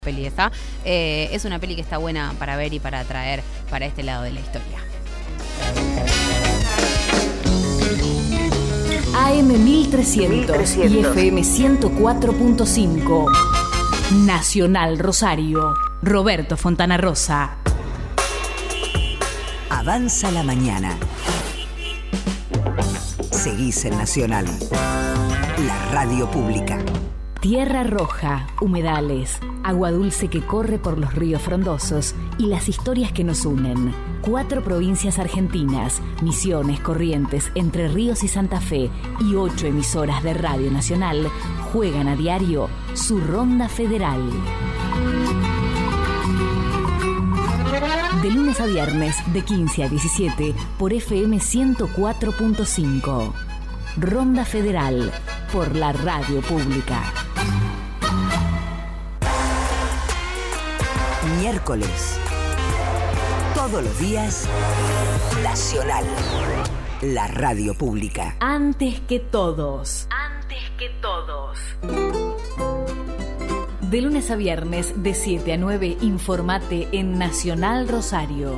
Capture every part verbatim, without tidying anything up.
peli esa. Eh, es una peli que está buena para ver y para traer para este lado de la historia. A M mil trescientos y F M ciento cuatro punto cinco. Nacional Rosario. Roberto Fontana Rosa. Avanza la mañana. Seguís en Nacional, la radio pública. Tierra roja, humedales, agua dulce que corre por los ríos frondosos y las historias que nos unen. Cuatro provincias argentinas, Misiones, Corrientes, Entre Ríos y Santa Fe y ocho emisoras de Radio Nacional juegan a diario su ronda federal. De lunes a viernes, de quince a diecisiete, por F M ciento cuatro punto cinco. Ronda Federal, por la radio pública. Miércoles. Todos los días, Nacional, la radio pública. Antes que todos. Antes que todos. De lunes a viernes, de siete a nueve, informate en Nacional Rosario.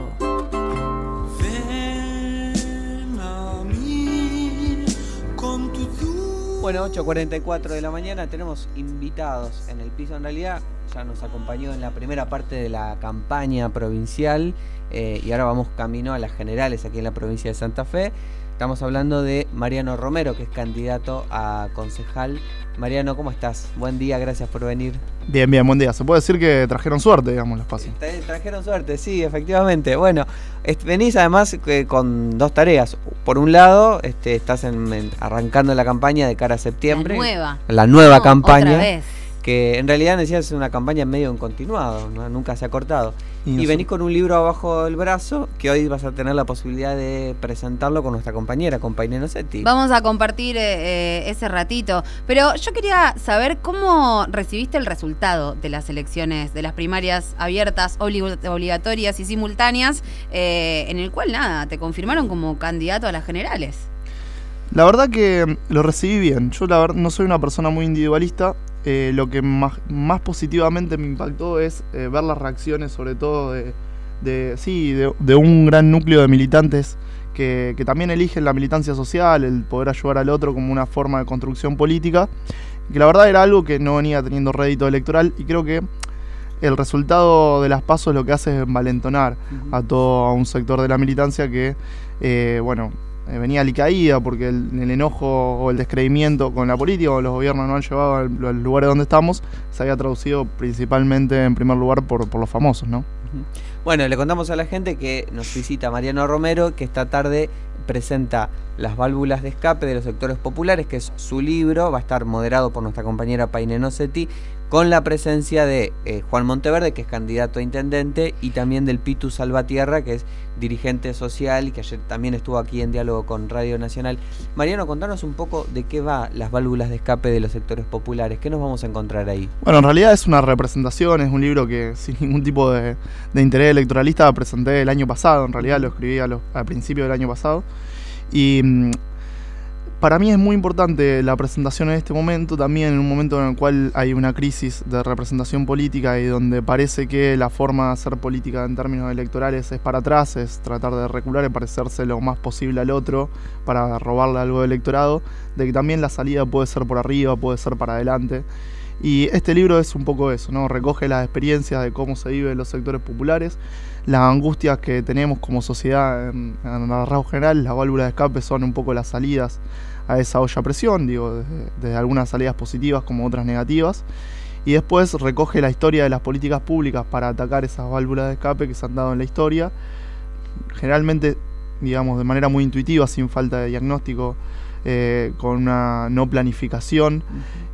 Bueno, ocho cuarenta y cuatro de la mañana, tenemos invitados en el piso. En realidad ya nos acompañó en la primera parte de la campaña provincial eh, y ahora vamos camino a las generales aquí en la provincia de Santa Fe. Estamos hablando de Mariano Romero, que es candidato a concejal. Mariano, ¿cómo estás? Buen día, gracias por venir. Bien, bien, buen día. Se puede decir que trajeron suerte, digamos, los pasos. Trajeron suerte, sí, efectivamente. Bueno, venís además eh, con dos tareas. Por un lado, este, estás en, en, arrancando la campaña de cara a septiembre. La nueva. La nueva no, campaña. Otra vez. Que en realidad necesitas una campaña medio en continuado, ¿no? Nunca se ha cortado. Y, y venís con un libro abajo del brazo que hoy vas a tener la posibilidad de presentarlo con nuestra compañera, con Payne Nocetti. Vamos a compartir eh, ese ratito. Pero yo quería saber cómo recibiste el resultado de las elecciones, de las primarias abiertas, oblig- obligatorias y simultáneas, eh, en el cual, nada, te confirmaron como candidato a las generales. La verdad que lo recibí bien. Yo la verdad no soy una persona muy individualista. Eh, lo que más, más positivamente me impactó es eh, ver las reacciones, sobre todo de, de sí, de, de un gran núcleo de militantes que, que también eligen la militancia social, el poder ayudar al otro como una forma de construcción política, que la verdad era algo que no venía teniendo rédito electoral, y creo que el resultado de las PASO lo que hace es envalentonar uh-huh. a todo a un sector de la militancia que, eh, bueno, Eh, venía alicaída porque el, el enojo o el descreimiento con la política o los gobiernos no han llevado al, al lugar donde estamos, se había traducido principalmente en primer lugar por, por los famosos, ¿no? Bueno, le contamos a la gente que nos visita Mariano Romero, que esta tarde presenta Las válvulas de escape de los sectores populares, que es su libro, va a estar moderado por nuestra compañera Payne Nocetti, con la presencia de eh, Juan Monteverde, que es candidato a intendente, y también del Pitu Salvatierra, que es dirigente social y que ayer también estuvo aquí en diálogo con Radio Nacional. Mariano, contanos un poco de qué va Las válvulas de escape de los sectores populares. ¿Qué nos vamos a encontrar ahí? Bueno, en realidad es una representación, es un libro que sin ningún tipo de, de interés electoralista presenté el año pasado. En realidad lo escribí a, los, a principios del año pasado. Y mmm, para mí es muy importante la presentación en este momento, también en un momento en el cual hay una crisis de representación política y donde parece que la forma de hacer política en términos electorales es para atrás, es tratar de recular y parecerse lo más posible al otro para robarle algo de electorado, de que también la salida puede ser por arriba, puede ser para adelante. Y este libro es un poco eso, ¿no? Recoge las experiencias de cómo se vive en los sectores populares, las angustias que tenemos como sociedad en, en el rasgo general. Las válvulas de escape son un poco las salidas a esa olla a presión, digo, desde, desde algunas salidas positivas como otras negativas. Y después recoge la historia de las políticas públicas para atacar esas válvulas de escape que se han dado en la historia, generalmente, digamos, de manera muy intuitiva, sin falta de diagnóstico, eh, con una no planificación,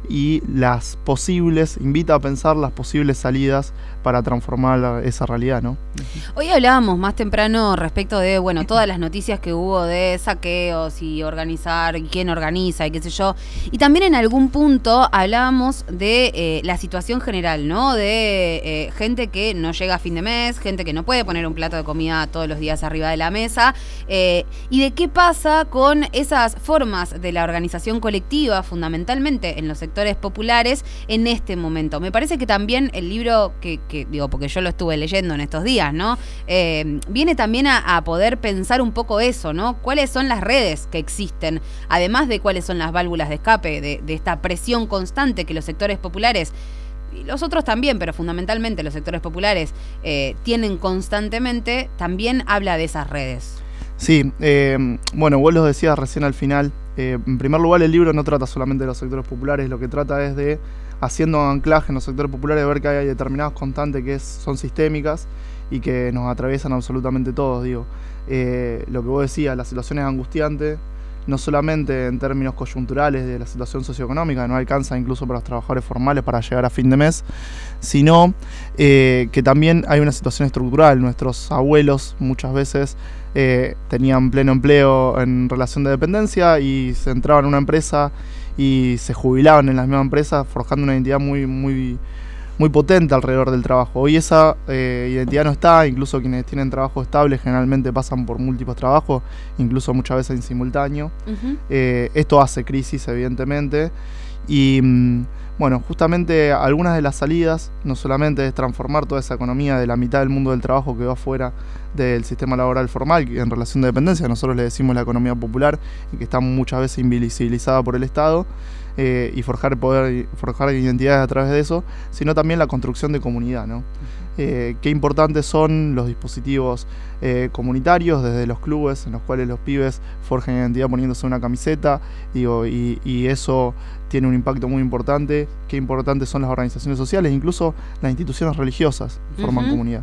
y las posibles, invita a pensar las posibles salidas para transformar esa realidad, ¿no? Hoy hablábamos más temprano respecto de, bueno, todas las noticias que hubo de saqueos y organizar, y quién organiza y qué sé yo, y también en algún punto hablábamos de eh, la situación general, ¿no? De eh, gente que no llega a fin de mes, gente que no puede poner un plato de comida todos los días arriba de la mesa, eh, y de qué pasa con esas formas formas de la organización colectiva, fundamentalmente en los sectores populares, en este momento. Me parece que también el libro que, que digo, porque yo lo estuve leyendo en estos días, ¿no? Eh, viene también a, a poder pensar un poco eso, ¿no? ¿Cuáles son las redes que existen? Además de cuáles son las válvulas de escape, de, de esta presión constante que los sectores populares, y los otros también, pero fundamentalmente los sectores populares, eh, tienen constantemente, también habla de esas redes. Sí, eh, bueno, vos lo decías recién al final. Eh, en primer lugar, el libro no trata solamente de los sectores populares, lo que trata es de, haciendo anclaje en los sectores populares, de ver que hay determinadas constantes que es, son sistémicas y que nos atraviesan absolutamente todos, digo. Eh, lo que vos decías, la situación es angustiante, no solamente en términos coyunturales de la situación socioeconómica, que no alcanza incluso para los trabajadores formales para llegar a fin de mes, sino eh, que también hay una situación estructural. Nuestros abuelos muchas veces eh, tenían pleno empleo en relación de dependencia y se entraban en una empresa y se jubilaban en la misma empresa, forjando una identidad muy, muy, muy potente alrededor del trabajo. Hoy esa eh, identidad no está, incluso quienes tienen trabajo estable generalmente pasan por múltiples trabajos, incluso muchas veces en simultáneo. Uh-huh. Eh, esto hace crisis, evidentemente, y mm, bueno, justamente algunas de las salidas no solamente es transformar toda esa economía de la mitad del mundo del trabajo que va fuera del sistema laboral formal en relación de dependencia, nosotros le decimos la economía popular, y que está muchas veces invisibilizada por el Estado, Eh, y forjar poder, forjar identidades a través de eso, sino también la construcción de comunidad, ¿no? Eh, qué importantes son los dispositivos eh, comunitarios, desde los clubes en los cuales los pibes forjan identidad poniéndose una camiseta, digo, y, y eso tiene un impacto muy importante. Qué importantes son las organizaciones sociales, incluso las instituciones religiosas forman uh-huh. comunidad.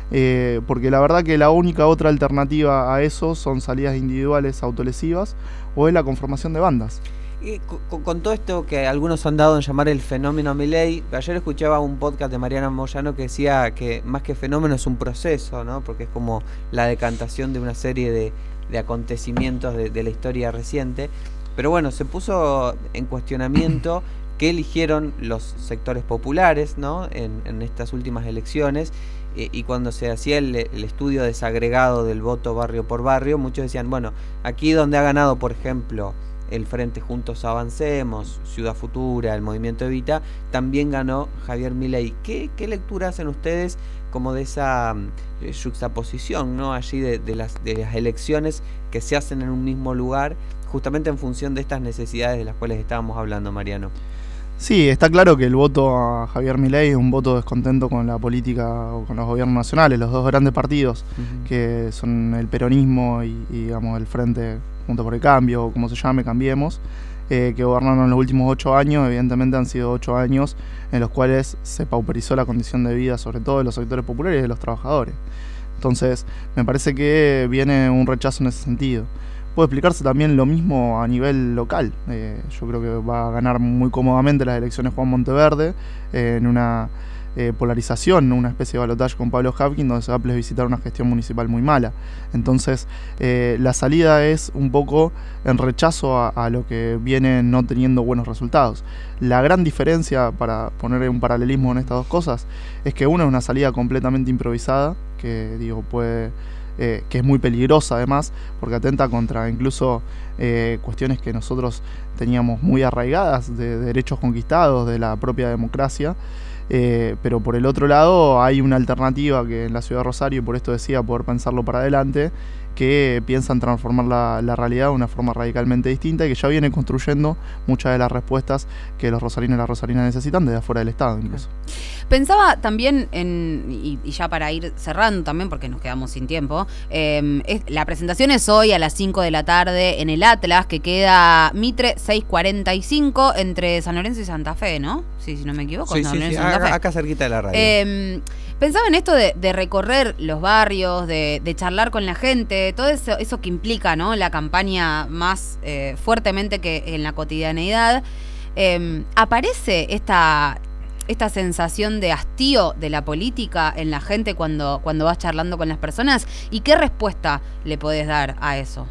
Eh, porque la verdad que la única otra alternativa a eso son salidas individuales autolesivas o es la conformación de bandas. Y con, con todo esto que algunos han dado en llamar el fenómeno Milei, ayer escuchaba un podcast de Mariana Moyano que decía que más que fenómeno es un proceso, ¿no? Porque es como la decantación de una serie de, de acontecimientos de, de la historia reciente. Pero bueno, se puso en cuestionamiento qué eligieron los sectores populares, ¿no? en, en estas últimas elecciones. Eh, y cuando se hacía el, el estudio desagregado del voto barrio por barrio, muchos decían, bueno, aquí donde ha ganado, por ejemplo, el Frente Juntos Avancemos, Ciudad Futura, el Movimiento Evita, también ganó Javier Milei. ¿Qué, qué lectura hacen ustedes como de esa eh, juxtaposición, ¿no? Allí de, de, las, de las elecciones que se hacen en un mismo lugar, justamente en función de estas necesidades de las cuales estábamos hablando, Mariano? Sí, está claro que el voto a Javier Milei es un voto descontento con la política o con los gobiernos nacionales, los dos grandes partidos, uh-huh. que son el peronismo y, y digamos el Frente Juntos por el Cambio, o como se llame, Cambiemos, eh, que gobernaron en los últimos ocho años. Evidentemente han sido ocho años en los cuales se pauperizó la condición de vida, sobre todo de los sectores populares y de los trabajadores. Entonces, me parece que viene un rechazo en ese sentido. Puede explicarse también lo mismo a nivel local. Eh, yo creo que va a ganar muy cómodamente las elecciones Juan Monteverde, eh, en una eh, polarización, una especie de balotaje con Pablo Hapkin, donde se va a plebiscitar una gestión municipal muy mala. Entonces, eh, la salida es un poco en rechazo a, a lo que viene no teniendo buenos resultados. La gran diferencia, para poner un paralelismo en estas dos cosas, es que una es una salida completamente improvisada, que digo, puede... Eh, que es muy peligrosa además, porque atenta contra incluso eh, cuestiones que nosotros teníamos muy arraigadas, de, de derechos conquistados, de la propia democracia, eh, pero por el otro lado hay una alternativa que en la ciudad de Rosario, y por esto decía poder pensarlo para adelante, que piensan transformar la, la realidad de una forma radicalmente distinta y que ya viene construyendo muchas de las respuestas que los rosarinos y las rosarinas necesitan desde afuera del Estado incluso. Pensaba también en, y, y ya para ir cerrando también, porque nos quedamos sin tiempo, eh, es, la presentación es hoy a las cinco de la tarde en el Atlas, que queda Mitre seiscientos cuarenta y cinco entre San Lorenzo y Santa Fe, ¿no? Sí, si no me equivoco. Sí, San sí, Lorenzo sí. y Santa Fe. Acá, acá cerquita de la radio. Eh, pensaba en esto de, de recorrer los barrios, de, de charlar con la gente, todo eso, eso que implica, ¿no? La campaña más eh, fuertemente que en la cotidianeidad. Eh, aparece esta... esta sensación de hastío de la política en la gente cuando, cuando vas charlando con las personas, ¿y qué respuesta le podés dar a eso?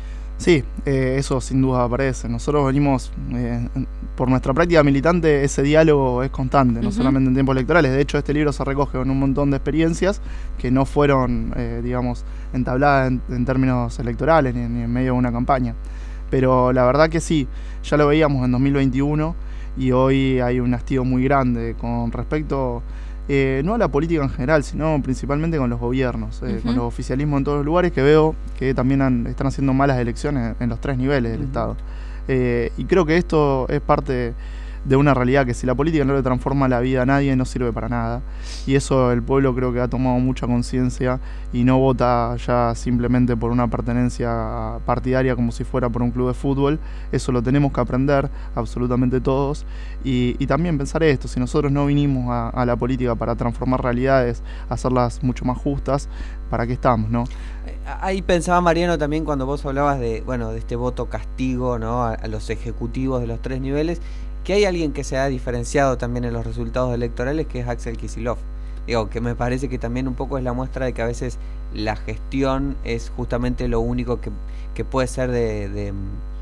Sí, eh, eso sin duda aparece. Nosotros venimos, eh, por nuestra práctica militante, ese diálogo es constante, no uh-huh. solamente en tiempos electorales. De hecho, este libro se recoge con un montón de experiencias que no fueron, eh, digamos, entabladas en, en términos electorales ni, ni en medio de una campaña. Pero la verdad que sí, ya lo veíamos en dos mil veintiuno y hoy hay un hastío muy grande con respecto, eh, no a la política en general, sino principalmente con los gobiernos, eh, uh-huh. con los oficialismos en todos los lugares, que veo que también han, están haciendo malas elecciones en los tres niveles del uh-huh. Estado. Eh, y creo que esto es parte de una realidad que si la política no le transforma la vida a nadie, no sirve para nada. Y eso el pueblo creo que ha tomado mucha conciencia y no vota ya simplemente por una pertenencia partidaria como si fuera por un club de fútbol. Eso lo tenemos que aprender absolutamente todos. Y, y también pensar esto, si nosotros no vinimos a, a la política para transformar realidades, hacerlas mucho más justas, ¿para qué estamos, no? Ahí pensaba, Mariano, también cuando vos hablabas de, bueno, de este voto castigo, ¿no? a, a los ejecutivos de los tres niveles, que hay alguien que se ha diferenciado también en los resultados electorales, que es Axel Kicillof. Digo, que me parece que también un poco es la muestra de que a veces la gestión es justamente lo único que, que puede ser de, de,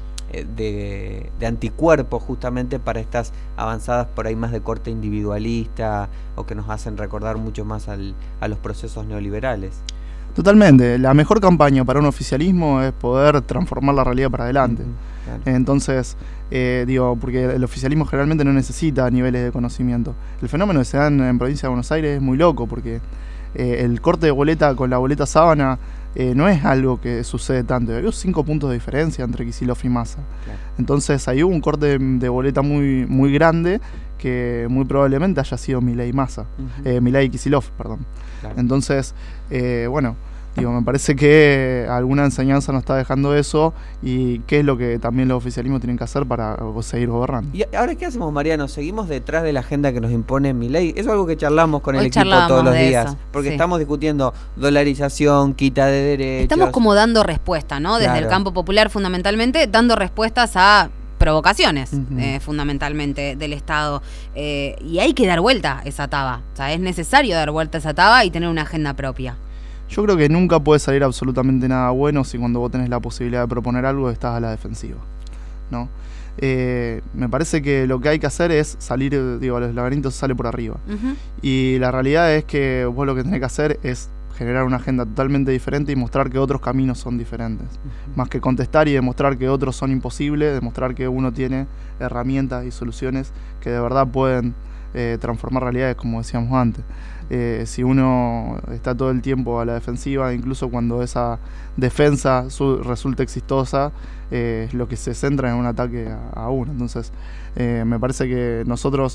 de, de anticuerpo justamente para estas avanzadas por ahí más de corte individualista o que nos hacen recordar mucho más al, a los procesos neoliberales. Totalmente, la mejor campaña para un oficialismo es poder transformar la realidad para adelante. Uh-huh, claro. Entonces, eh, digo, porque el oficialismo generalmente no necesita niveles de conocimiento. El fenómeno que se da en, en provincia de Buenos Aires es muy loco, porque eh, el corte de boleta con la boleta sábana eh, no es algo que sucede tanto. Hay cinco puntos de diferencia entre Kicillof y Massa. Claro. Entonces, ahí hubo un corte de, de boleta muy, muy grande que muy probablemente haya sido Milei y Massa, uh-huh. eh, Milei y Kicillof, perdón. Claro. Entonces, eh, bueno, digo, me parece que alguna enseñanza nos está dejando eso y qué es lo que también los oficialismos tienen que hacer para seguir gobernando. ¿Y ahora qué hacemos, Mariano? ¿Seguimos detrás de la agenda que nos impone Milei? Eso es algo que charlamos con Hoy el equipo todos los días, eso, porque sí. estamos discutiendo dolarización, quita de derechos. Estamos como dando respuesta, ¿no? Desde claro. el campo popular fundamentalmente, dando respuestas a provocaciones, uh-huh. eh, fundamentalmente, del Estado. Eh, y hay que dar vuelta a esa taba. O sea, es necesario dar vuelta a esa taba y tener una agenda propia. Yo creo que nunca puede salir absolutamente nada bueno si cuando vos tenés la posibilidad de proponer algo estás a la defensiva, ¿no? Eh, me parece que lo que hay que hacer es salir, digo, los laberintos sale por arriba. Uh-huh. Y la realidad es que vos lo que tenés que hacer es generar una agenda totalmente diferente y mostrar que otros caminos son diferentes. Uh-huh. Más que contestar y demostrar que otros son imposibles, demostrar que uno tiene herramientas y soluciones que de verdad pueden eh, transformar realidades, como decíamos antes. Eh, si uno está todo el tiempo a la defensiva, incluso cuando esa defensa su, resulta exitosa, eh, lo que se centra en un ataque a, a uno. Entonces, eh, me parece que nosotros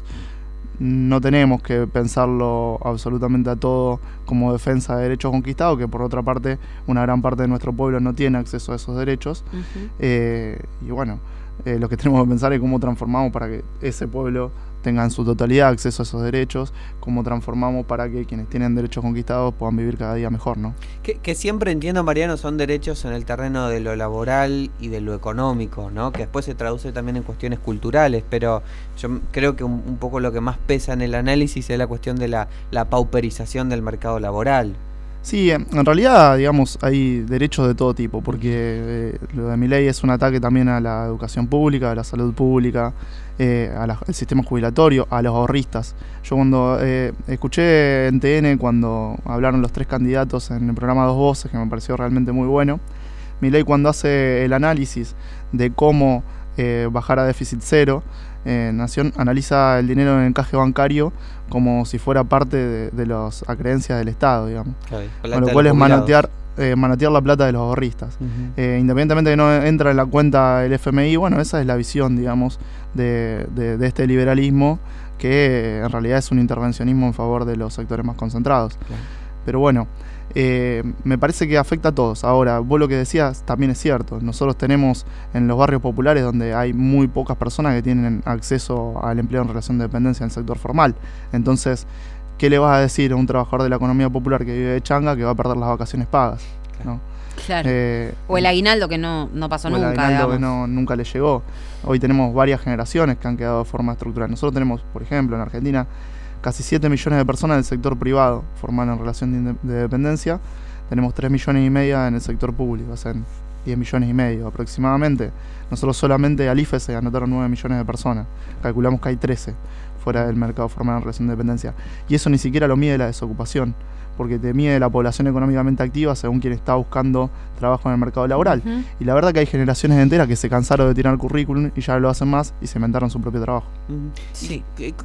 no tenemos que pensarlo absolutamente a todo como defensa de derechos conquistados, que por otra parte una gran parte de nuestro pueblo no tiene acceso a esos derechos. Uh-huh. eh, y bueno, eh, lo que tenemos que pensar es cómo transformamos para que ese pueblo tenga en su totalidad acceso a esos derechos, cómo transformamos para que quienes tienen derechos conquistados puedan vivir cada día mejor, ¿no? Que, que siempre entiendo, Mariano, son derechos en el terreno de lo laboral y de lo económico, ¿no? Que después se traduce también en cuestiones culturales, pero yo creo que un, un poco lo que más pesa en el análisis es la cuestión de la, la pauperización del mercado laboral. Sí, en realidad, digamos, hay derechos de todo tipo, porque eh, lo de Milei es un ataque también a la educación pública, a la salud pública, eh, a la, al sistema jubilatorio, a los ahorristas. Yo cuando eh, escuché en T N cuando hablaron los tres candidatos en el programa Dos Voces, que me pareció realmente muy bueno, Milei cuando hace el análisis de cómo eh, bajar a déficit cero, Eh, Nación analiza el dinero en el encaje bancario como si fuera parte de, de las acreencias del Estado, digamos. Okay. Con lo cual es manotear, eh, manotear la plata de los ahorristas. Uh-huh. Eh, independientemente de que no entra en la cuenta el F M I, bueno, esa es la visión, digamos, de, de, de este liberalismo, que eh, en realidad es un intervencionismo en favor de los sectores más concentrados. Okay. Pero bueno, Eh, me parece que afecta a todos. Ahora, vos lo que decías también es cierto. Nosotros tenemos en los barrios populares donde hay muy pocas personas que tienen acceso al empleo en relación de dependencia en el sector formal. Entonces, ¿qué le vas a decir a un trabajador de la economía popular que vive de changa que va a perder las vacaciones pagas? ¿No? Claro. Eh, o el aguinaldo que no, no pasó o nunca. El aguinaldo digamos. que no, nunca le llegó. Hoy tenemos varias generaciones que han quedado de forma estructural. Nosotros tenemos, por ejemplo, en Argentina, casi siete millones de personas del sector privado formadas en relación de, de dependencia. Tenemos tres millones y medio en el sector público, o sea, diez millones y medio aproximadamente. Nosotros solamente al I F E se anotaron nueve millones de personas. Calculamos que hay trece fuera del mercado formal en relación de dependencia. Y eso ni siquiera lo mide la desocupación, porque te mide la población económicamente activa según quien está buscando trabajo en el mercado laboral. Uh-huh. Y la verdad que hay generaciones enteras que se cansaron de tirar currículum y ya no lo hacen más y se inventaron su propio trabajo. Uh-huh. Sí.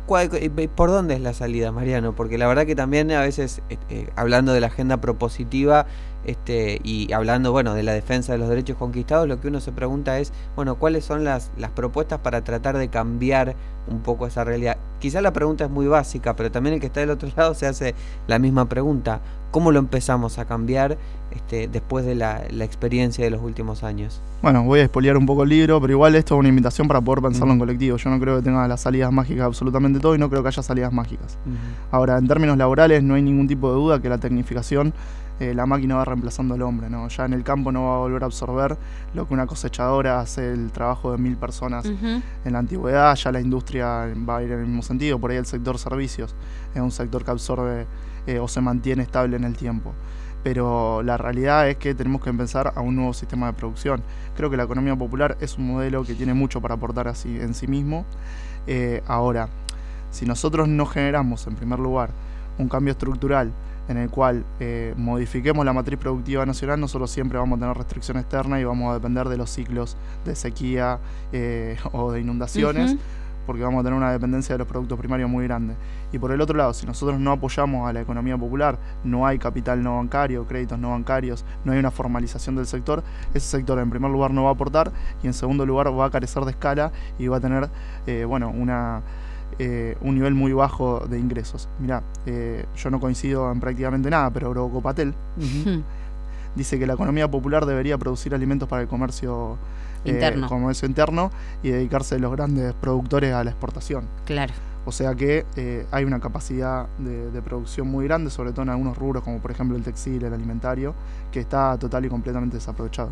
¿Por dónde es la salida, Mariano? Porque la verdad que también a veces, eh, hablando de la agenda propositiva, Este, y hablando, bueno, de la defensa de los derechos conquistados, lo que uno se pregunta es, bueno, ¿cuáles son las, las propuestas para tratar de cambiar un poco esa realidad? Quizás la pregunta es muy básica, pero también el que está del otro lado se hace la misma pregunta. ¿Cómo lo empezamos a cambiar este, después de la, la experiencia de los últimos años? Bueno, voy a spoilear un poco el libro, pero igual esto es una invitación para poder pensarlo uh-huh. en colectivo. Yo no creo que tenga las salidas mágicas absolutamente todo y no creo que haya salidas mágicas. Uh-huh. Ahora, en términos laborales no hay ningún tipo de duda que la tecnificación, eh, la máquina va reemplazando al hombre, ¿no? Ya en el campo no va a volver a absorber lo que una cosechadora hace el trabajo de mil personas uh-huh. en la antigüedad. Ya la industria va a ir en el mismo sentido. Por ahí el sector servicios es un sector que absorbe eh, o se mantiene estable en el tiempo. Pero la realidad es que tenemos que empezar a un nuevo sistema de producción. Creo que la economía popular es un modelo que tiene mucho para aportar así en sí mismo. Eh, ahora, si nosotros no generamos, en primer lugar, un cambio estructural en el cual eh, modifiquemos la matriz productiva nacional, nosotros siempre vamos a tener restricción externa y vamos a depender de los ciclos de sequía eh, o de inundaciones, uh-huh. porque vamos a tener una dependencia de los productos primarios muy grande. Y por el otro lado, si nosotros no apoyamos a la economía popular, no hay capital no bancario, créditos no bancarios, no hay una formalización del sector, ese sector en primer lugar no va a aportar y en segundo lugar va a carecer de escala y va a tener eh, bueno, una... Eh, un nivel muy bajo de ingresos. Mirá, eh, yo no coincido en prácticamente nada, pero Grocopatel uh-huh. dice que la economía popular debería producir alimentos para el comercio interno, eh, comercio interno y dedicarse a los grandes productores a la exportación. Claro. O sea que eh, hay una capacidad de, de producción muy grande, sobre todo en algunos rubros como por ejemplo el textil, el alimentario, que está total y completamente desaprovechado.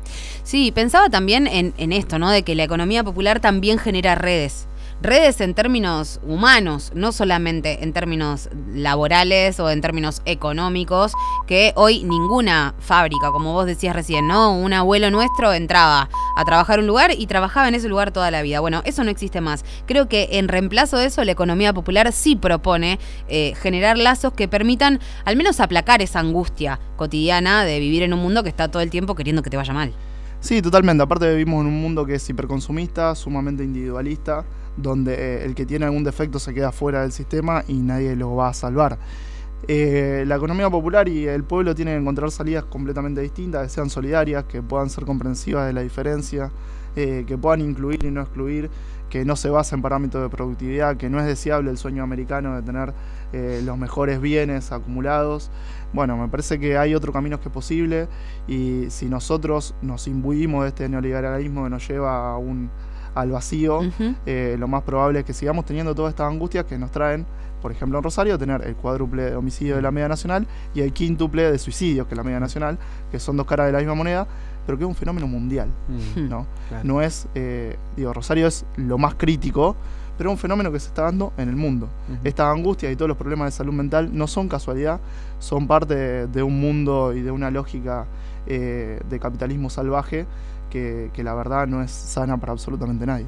Sí, pensaba también en, en esto, ¿no? De que la economía popular también genera redes. Redes en términos humanos, no solamente en términos laborales o en términos económicos, que hoy ninguna fábrica, como vos decías recién, ¿no? Un abuelo nuestro entraba a trabajar en un lugar y trabajaba en ese lugar toda la vida. Bueno, eso no existe más. Creo que en reemplazo de eso, la economía popular sí propone eh, generar lazos que permitan al menos aplacar esa angustia cotidiana de vivir en un mundo que está todo el tiempo queriendo que te vaya mal. Sí, totalmente. Aparte vivimos en un mundo que es hiperconsumista, sumamente individualista, donde eh, el que tiene algún defecto se queda fuera del sistema y nadie lo va a salvar. Eh, la economía popular y el pueblo tienen que encontrar salidas completamente distintas, que sean solidarias, que puedan ser comprensivas de la diferencia, eh, que puedan incluir y no excluir, que no se basen en parámetros de productividad, que no es deseable el sueño americano de tener eh, los mejores bienes acumulados. Bueno, me parece que hay otro camino que es posible y si nosotros nos imbuimos de este neoliberalismo que nos lleva a un, al vacío, uh-huh. eh, lo más probable es que sigamos teniendo todas estas angustias que nos traen, por ejemplo en Rosario, tener el cuádruple de homicidios de la media nacional y el quíntuple de suicidios que es la media nacional, que son dos caras de la misma moneda, pero que es un fenómeno mundial, uh-huh. ¿no? Claro. No es, eh, digo, Rosario es lo más crítico, pero es un fenómeno que se está dando en el mundo. Uh-huh. Estas angustias y todos los problemas de salud mental no son casualidad, son parte de, de un mundo y de una lógica eh, de capitalismo salvaje que, que la verdad no es sana para absolutamente nadie.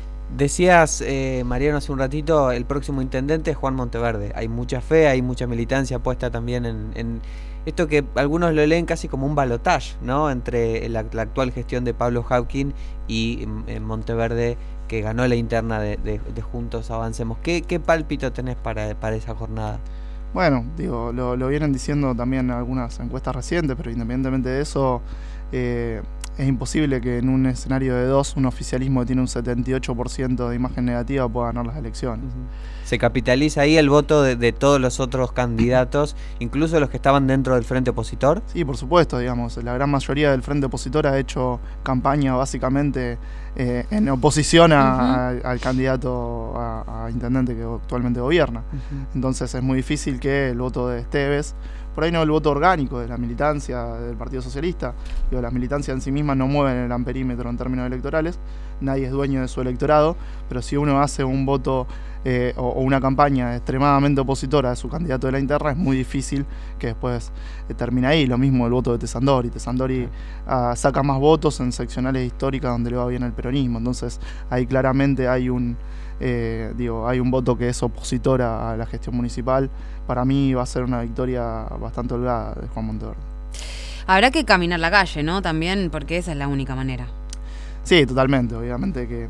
Decías, eh, Mariano, hace un ratito, el próximo intendente es Juan Monteverde. Hay mucha fe, hay mucha militancia puesta también en, en esto que algunos lo leen casi como un balotaje, ¿no? Entre la, la actual gestión de Pablo Hawking y eh, Monteverde, que ganó la interna de, de, de Juntos Avancemos. ¿Qué, qué pálpito tenés para, para esa jornada? Bueno, digo, lo, lo vienen diciendo también algunas encuestas recientes, pero independientemente de eso, eh, es imposible que en un escenario de dos, un oficialismo que tiene un setenta y ocho por ciento de imagen negativa pueda ganar las elecciones. Uh-huh. Se capitaliza ahí el voto de, de todos los otros candidatos, incluso los que estaban dentro del frente opositor. Sí, por supuesto, digamos, la gran mayoría del frente opositor ha hecho campaña básicamente eh, en oposición a, uh-huh. a, al candidato a, a intendente que actualmente gobierna. Uh-huh. Entonces es muy difícil que el voto de Esteves, por ahí no el voto orgánico de la militancia del Partido Socialista, digo, las militancias en sí mismas no mueven el amperímetro en términos electorales, nadie es dueño de su electorado, pero si uno hace un voto eh, o, o una campaña extremadamente opositora de su candidato de la interna, es muy difícil que después eh, termine ahí. Lo mismo el voto de Tessandori. Tessandori uh, saca más votos en seccionales históricas donde le va bien el peronismo. Entonces ahí claramente hay un, eh, digo, hay un voto que es opositor a, a la gestión municipal. Para mí va a ser una victoria bastante holgada de Juan Monteverde. Habrá que caminar la calle, ¿no? También, porque esa es la única manera. Sí, totalmente. Obviamente que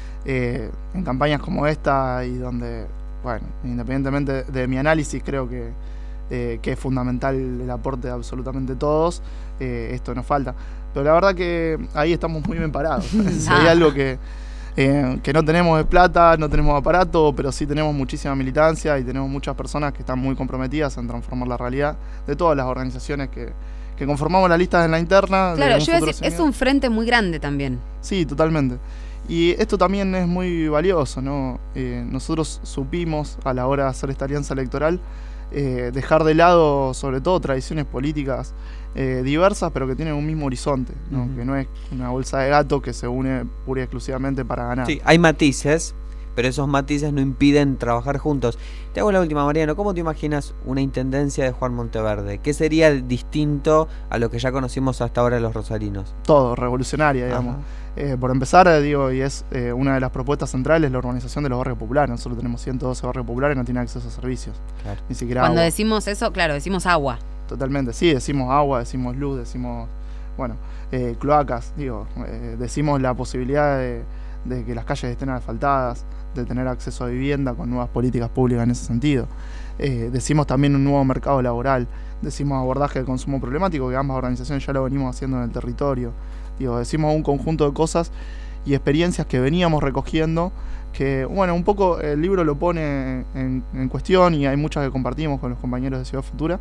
eh, en campañas como esta y donde, bueno, independientemente de, de mi análisis, creo que, eh, que es fundamental el aporte de absolutamente todos, eh, esto nos falta. Pero la verdad que ahí estamos muy bien parados. Si hay algo que, eh, que no tenemos es plata, no tenemos aparato, pero sí tenemos muchísima militancia y tenemos muchas personas que están muy comprometidas en transformar la realidad de todas las organizaciones que, que conformamos las listas en la interna. Claro, yo iba a decir, es un frente muy grande también. Sí, totalmente. Y esto también es muy valioso, ¿no? Eh, nosotros supimos a la hora de hacer esta alianza electoral eh, dejar de lado sobre todo tradiciones políticas eh, diversas, pero que tienen un mismo horizonte, ¿no? Uh-huh. Que no es una bolsa de gato que se une pura y exclusivamente para ganar. Sí, hay matices, pero esos matices no impiden trabajar juntos. Te hago la última, Mariano. ¿Cómo te imaginas una intendencia de Juan Monteverde? ¿Qué sería distinto a lo que ya conocimos hasta ahora los rosarinos? Todo, revolucionaria, digamos. Eh, por empezar, eh, digo, y es eh, una de las propuestas centrales, la urbanización de los barrios populares. Nosotros tenemos ciento doce barrios populares y no tienen acceso a servicios. Claro. Ni siquiera Cuando agua. Decimos eso, claro, decimos agua. Totalmente, sí, decimos agua, decimos luz, decimos, bueno, eh, cloacas, digo, eh, decimos la posibilidad de, de que las calles estén asfaltadas, de tener acceso a vivienda con nuevas políticas públicas en ese sentido. Eh, decimos también un nuevo mercado laboral, decimos abordaje de consumo problemático, que ambas organizaciones ya lo venimos haciendo en el territorio. Digo, decimos un conjunto de cosas y experiencias que veníamos recogiendo, que, bueno, un poco el libro lo pone en, en cuestión y hay muchas que compartimos con los compañeros de Ciudad Futura.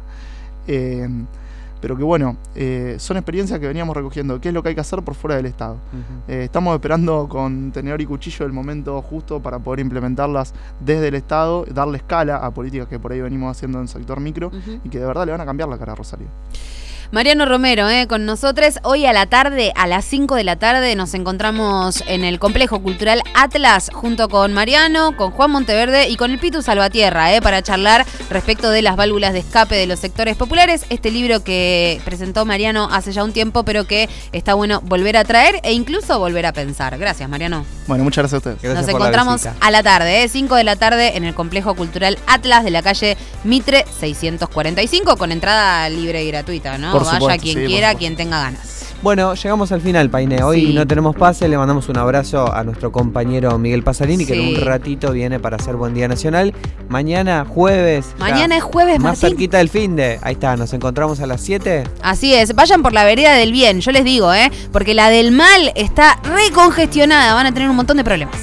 Eh, pero que bueno, eh, son experiencias que veníamos recogiendo. ¿Qué es lo que hay que hacer por fuera del Estado? Uh-huh. Eh, estamos esperando con tenedor y cuchillo el momento justo para poder implementarlas desde el Estado, darle escala a políticas que por ahí venimos haciendo en el sector micro uh-huh. y que de verdad le van a cambiar la cara a Rosario. Mariano Romero, eh, con nosotros. Hoy a la tarde, a las cinco de la tarde, nos encontramos en el Complejo Cultural Atlas junto con Mariano, con Juan Monteverde y con el Pitu Salvatierra, eh, para charlar respecto de las válvulas de escape de los sectores populares. Este libro que presentó Mariano hace ya un tiempo, pero que está bueno volver a traer e incluso volver a pensar. Gracias, Mariano. Bueno, muchas gracias a ustedes. Gracias. Nos encontramos a la tarde, eh, cinco de la tarde, en el Complejo Cultural Atlas de la calle Mitre seiscientos cuarenta y cinco, con entrada libre y gratuita, ¿no? Por Vaya supuesto, quien sí, quiera, quien tenga ganas. Bueno, llegamos al final, Painé. Hoy sí. No tenemos pase, le mandamos un abrazo a nuestro compañero Miguel Pasarini, sí. que en un ratito viene para hacer Buen Día Nacional. Mañana, jueves. Mañana es jueves, más Martín. cerquita del finde. Ahí está, nos encontramos a las siete. Así es, vayan por la vereda del bien, yo les digo, ¿eh? Porque la del mal está recongestionada, van a tener un montón de problemas.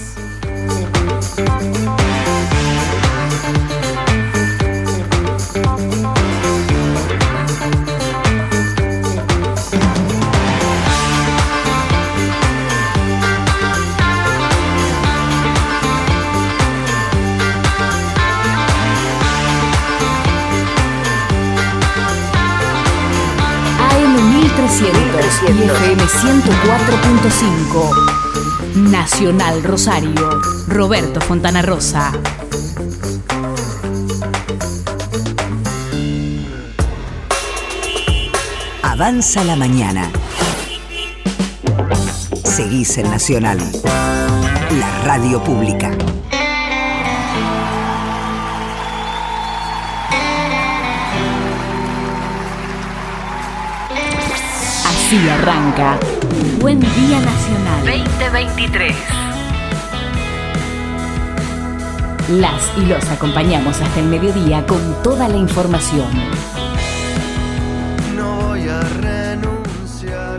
Y F M ciento cuatro punto cinco. Nacional Rosario. Roberto Fontana Rosa. Avanza la mañana. Seguís en Nacional, la radio pública. Así arranca Buen Día Nacional veinte veintitrés. Las y los acompañamos hasta el mediodía con toda la información. No voy a renunciar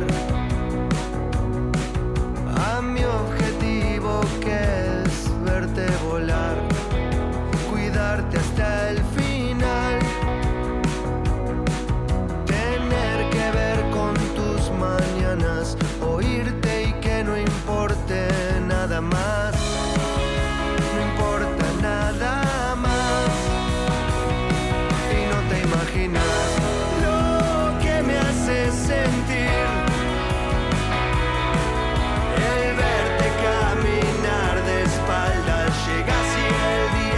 a mi objetivo, que es verte volar, cuidarte hasta el final, tener que ver con tus mañanas, oírte y que no importe nada más, no importa nada más, y no te imaginas lo que me hace sentir el verte caminar de espaldas. Llegas y el día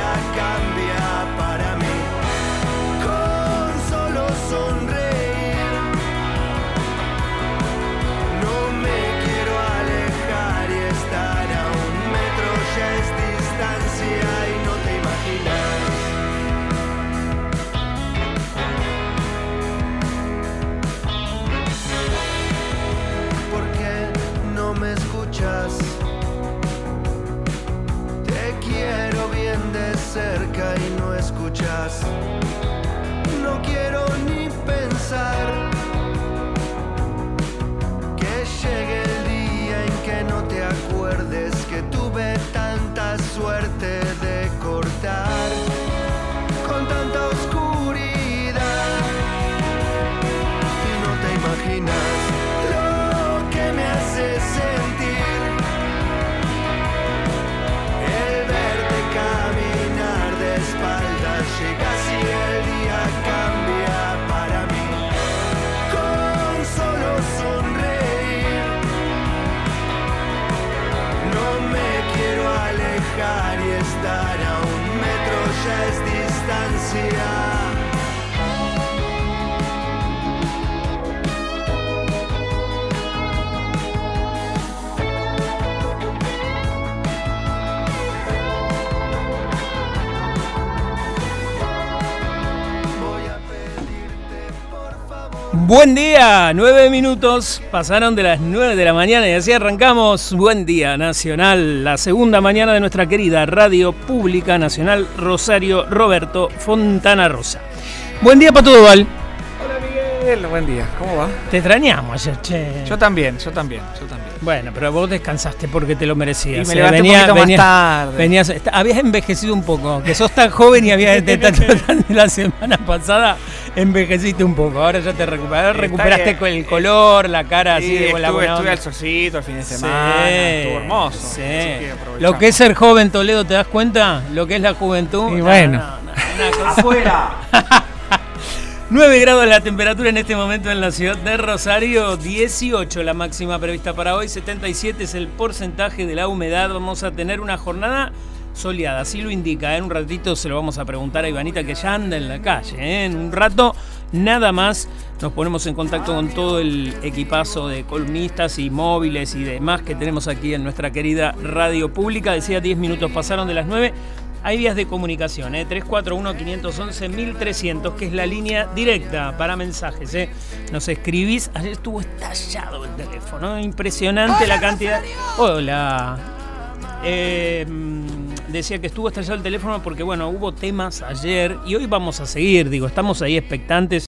Buen día, nueve minutos, pasaron de las nueve de la mañana y así arrancamos Buen Día Nacional, la segunda mañana de nuestra querida Radio Pública Nacional Rosario Roberto Fontana Rosa. Buen día, Pato Doval. Hola Miguel, buen día, ¿cómo va? Te extrañamos ayer, che. Yo también, yo también, yo también. Bueno, pero vos descansaste porque te lo merecías. Y me levanté venía, un poquito venía, más tarde. Venías, habías envejecido un poco, que sos tan joven y habías de la semana pasada envejeciste un poco. Ahora ya te recuperaste, recuperaste con el color, la cara sí, así de buena buena estuve al solcito el fin de semana, sí, estuvo hermoso. Sí. Que lo que es ser joven, Toledo, ¿te das cuenta? Lo que es la juventud. Y bueno. No, no, no, una cosa. ¡Afuera! nueve grados la temperatura en este momento en la ciudad de Rosario, dieciocho la máxima prevista para hoy, setenta y siete es el porcentaje de la humedad. Vamos a tener una jornada soleada, así lo indica. En un ratito se lo vamos a preguntar a Ivanita, que ya anda en la calle, ¿eh? En un rato nada más nos ponemos en contacto con todo el equipazo de columnistas y móviles y demás que tenemos aquí en nuestra querida radio pública. Decía, diez minutos pasaron de las nueve. Hay vías de comunicación, ¿eh? tres cuatro uno, cinco uno uno, mil trescientos, que es la línea directa para mensajes, ¿eh? Nos escribís. Ayer estuvo estallado el teléfono, impresionante. Hola, la cantidad. Rosario. Hola. Eh, decía que estuvo estallado el teléfono porque, bueno, hubo temas ayer y hoy vamos a seguir. Digo, estamos ahí expectantes